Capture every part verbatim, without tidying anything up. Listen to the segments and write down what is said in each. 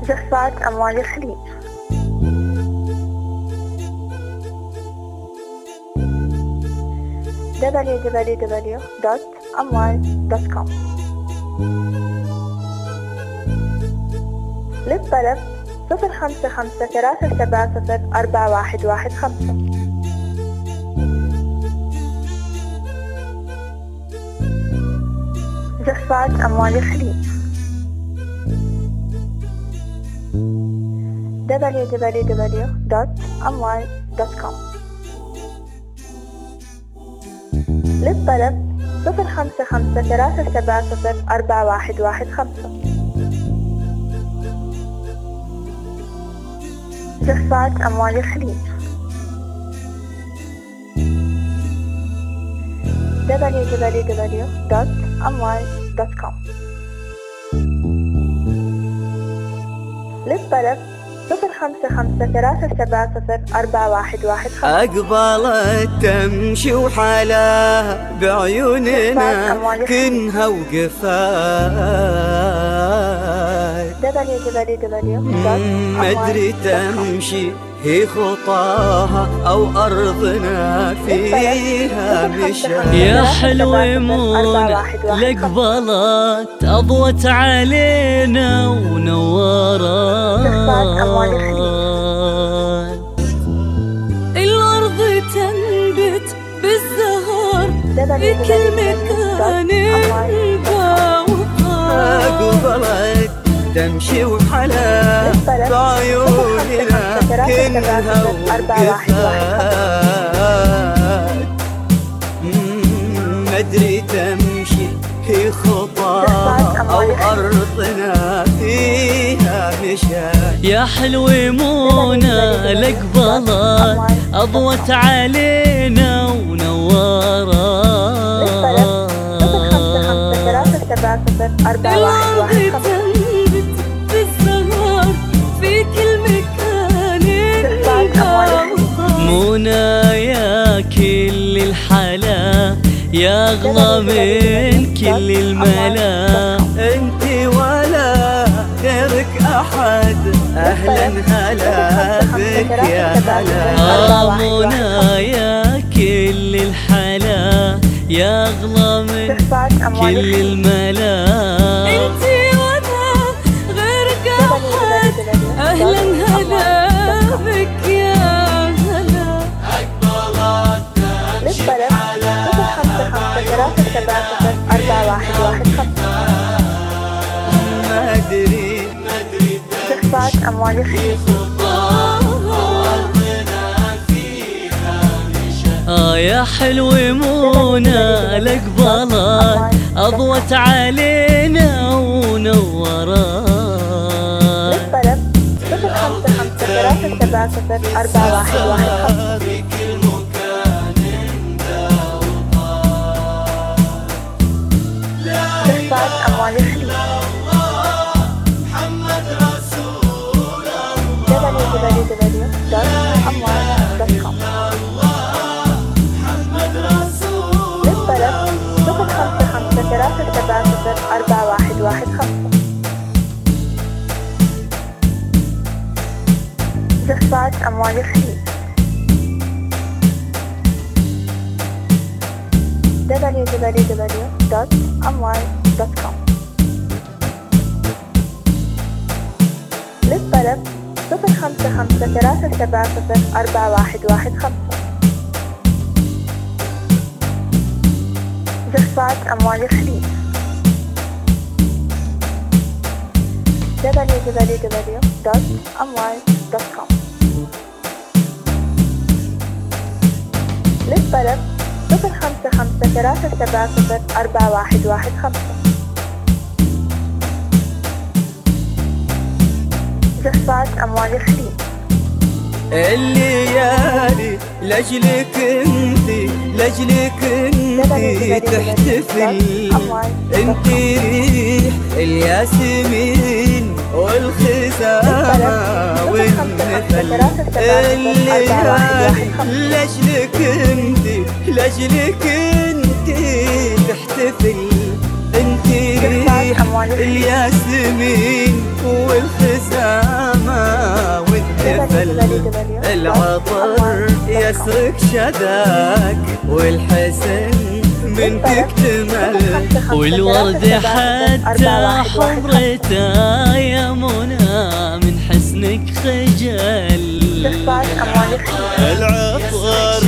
جفات أموال الخليج. دبليو دبليو دبليو دوت أموال دوت كوم. للطلب صفر خمسة خمسة ثلاثة سبعة صفر أربعة واحد واحد خمسة. جفات أموال الخليج. دبليو دبليو دبليو دوت أموال دوت كوم. للطلب صفر خمسة خمسة ثلاثة سبعة صفر أربعة واحد واحد خمسة. جفات أموال الخليج. دبليو دبليو دبليو دوت أموال دوت كوم. للطلب صفر خمسة خمسة ثلاثة سبعة صفر أربعة واحد واحد خمسة. أقبلت تمشي وحلاها بعيوننا كنها وقفات. دبليو دبليو دبليو دوت مدري تمشي هي خطاها أو أرضنا فيها مشاة. يا حلوة منى لقبلت أضوت علينا ونورت. الأرض تنبت بالزهر في كل مكان أقبلت تمشي وحلا بعيوننا كنها وقفات. مدري تمشي هي خطاها أو أرضنا فيها مشاة. يا حلوة منى لقبلت أضوت علينا ونورت. الأرض تنبت بالزهر في كل مكان. منى يا كل الحلا يا أغلى من كل الملا. انتي ولا غيرك أحد أهلا هلا بك يا هلا. آه منى يا كل الحلا يا أغلى من كل الملا. انتي ولا غيرك أحد أهلا هلا بك يا هلا. أقبلت تمشي على ثلاثة سبعة صفر أربعة واحد واحد خمسة. ما أدري جفات أموال الخليج. آه يا حلوة منى لقبلت أضوت علينا ونورت. للطلب صفر خمسة خمسة ثلاثة سبعة صفر أربعة واحد واحد خمسة. جفات أموال الخليج. دبليو دبليو دبليو دوت أموال دوت كوم. للطلب صفر خمسة خمسة ثلاثة سبعة صفر أربعة واحد واحد خمسة. جفات أموال الخليج. دبليو دبليو دبليو دوت أموال دوت كوم. للطلب صفر خمسة خمسة ثلاثة سبعة صفر أربعة واحد واحد خمسة. جفات أموال الخليج. دبليو دبليو دبليو دوت أموال دوت كوم. للطلب صفر خمسة خمسة ثلاثة سبعة صفر أربعة واحد واحد خمسة. جفات أموال الخليج. الليالي لجلك انتي لجلك انتي تحتفل. انتي ريح الياسمين والخزامة والنفل. الليالي لجلك انتي لجلك انتي تحتفل. انتي الياسمين والخزامة والدفل العطر يسرق شذاك والحسن من تكتمل والورد حتى حمرته يا منى من حسنك خجل العطر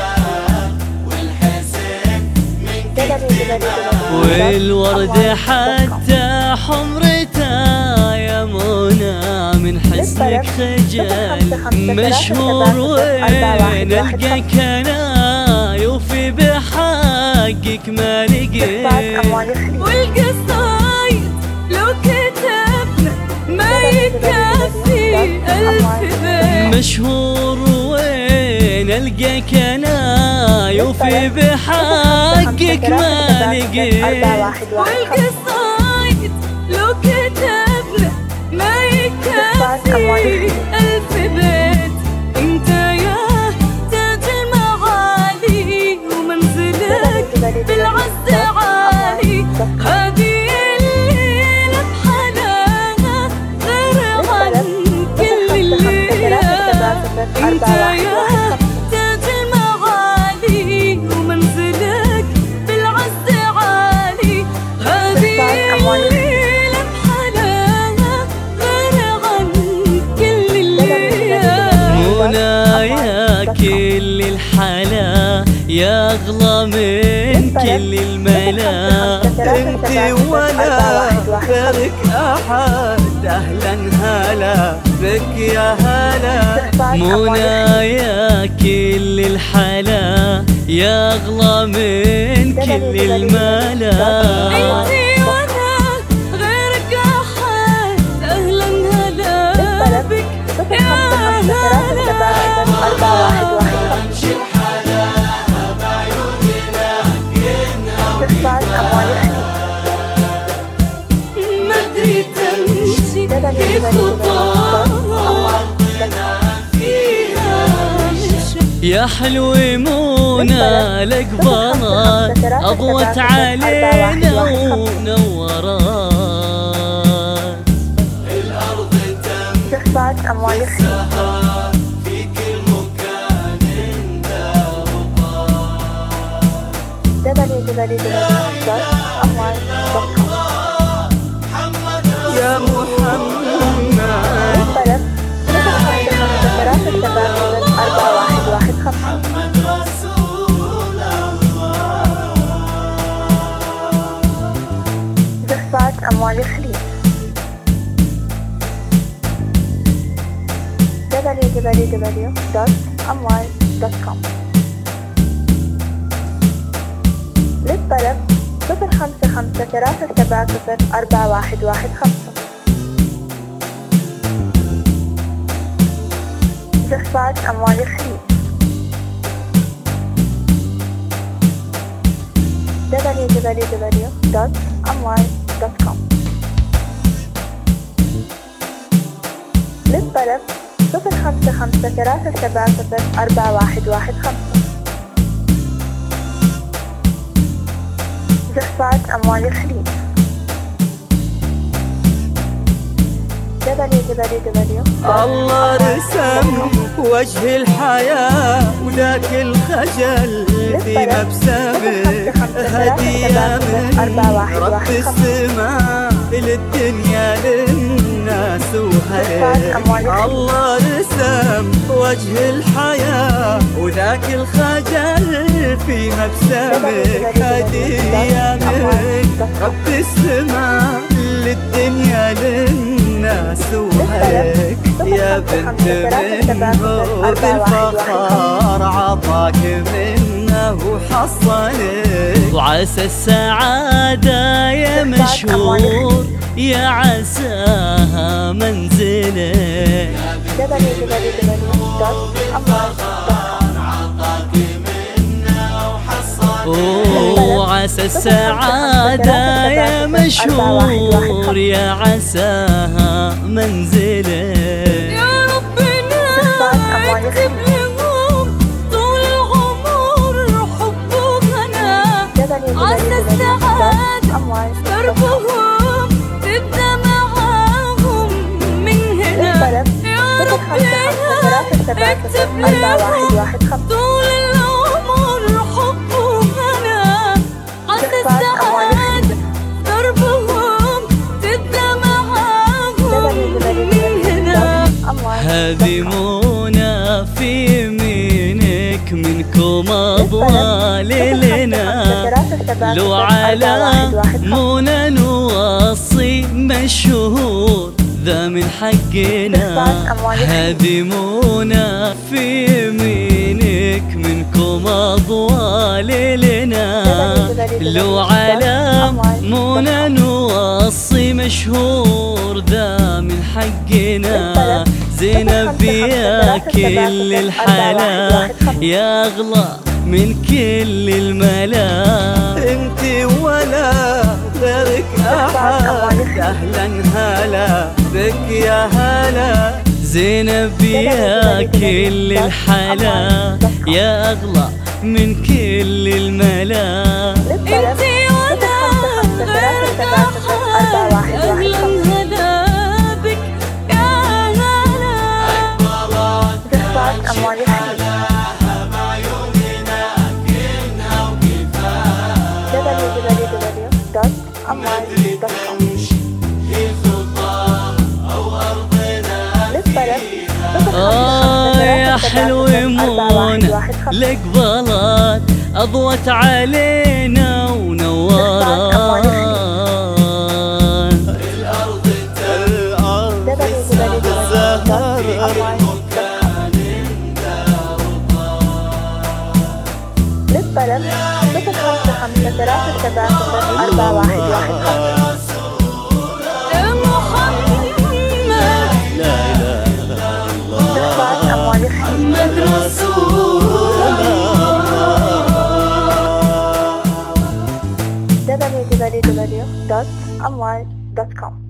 والورد حتى حمرته يا منى من حسنك خجل مشهور وين القاك انا يوفي بحقك ما لقيت والقصايد لو كتبنا ما يكفي ألف بيت مشهور وين القاك انا يوفي بحقك ما لقيت والقصايد لو كتبنا ما يكفي ألف بيت انت يا تاج المعالي ومنزلك بالعز عالي هذه الليلة بحلاها غير عن كل الليلة انت يا تاج المعالي ومنزلك بالعز عالي هذه الليلة بحلاها غير عن كل الليلة منايا كل الحلا يا أغلى من كل الملا انتي ولا غيرك احد اهلا هلا بك يا هلا منايا كل الحلا يا أغلى من كل الملا انتي وانا غيرك احد اهلا هلا بك يا هلا ما ادري تمشي كيف خطاها فيها مشي يا حلو منى الأقبالات أضوت علينا ونورات الارض تم أموال السهر في كل مكان يا محمد محمد رسول الله أموال خليل دبليو دبليو دبليو دوت أموال دوت كوم. للطلب صفر خمسة خمسة ثلاثة سبعة صفر أربعة واحد واحد خمسة. استخفاف أموال خليل دبليو دبليو دبليو دوت أموال دوت كوم. للطلب صفر خمسة خمسة ثلاثة سبعة صفر أربعة واحد واحد خمسة. استخفاف أموال خليل دبليو دبليو دبليو الله رسم وجه الحياة وذاك الخجل في مبسمه هدية من رب السماء للدنيا للناس وهيك. الله رسم وجه الحياة وذاك الخجل في مبسمه هدية من رب السماء للدنيا للناس وهيك. يا بنت منه بالفخار عطاك منه وحصلك وعسى السعادة يا مشهور يا عساها منزلك دبليو دبليو دبليو دوت أموال وعسى السعادة يا مشهور يا عساها منزلك. يا ربنا اكتب لهم طول العمر حب وغنى عسى السعادة دربهم تبدأ معاهم من هنا. يا ربنا اكتب لهم طول العمر حب وهنا. عسى السعادة دربهم تبدأ معاهم من هنا. هذه منى في يمينك منكم أضوال لنا. لو على منى نوصي مشهور ذا من حقنا. هذه منى في يمينك منكم أضوال لنا. لو على منى نوصي مشهور ذا من حقنا. زينب يا كل الحلا يا أغلى من كل الملا. انتي ولا غيرك أحد أهلا هلا بك يا هلا. زينب يا كل الحلا يا أغلى من كل الملا. انتي وانا غيرك احد اهلا هلا بك يا هلا. آه يا حلو منى لك بلاد أضوت علينا ونوران. الأرض الأرض الزهر للطلب صفر خمسة خمسة ثلاثة سبعة صفر أربعة واحد واحد خمسة. يا محمد لا إله إلا الله محمد رسول w w w dot amwal dot com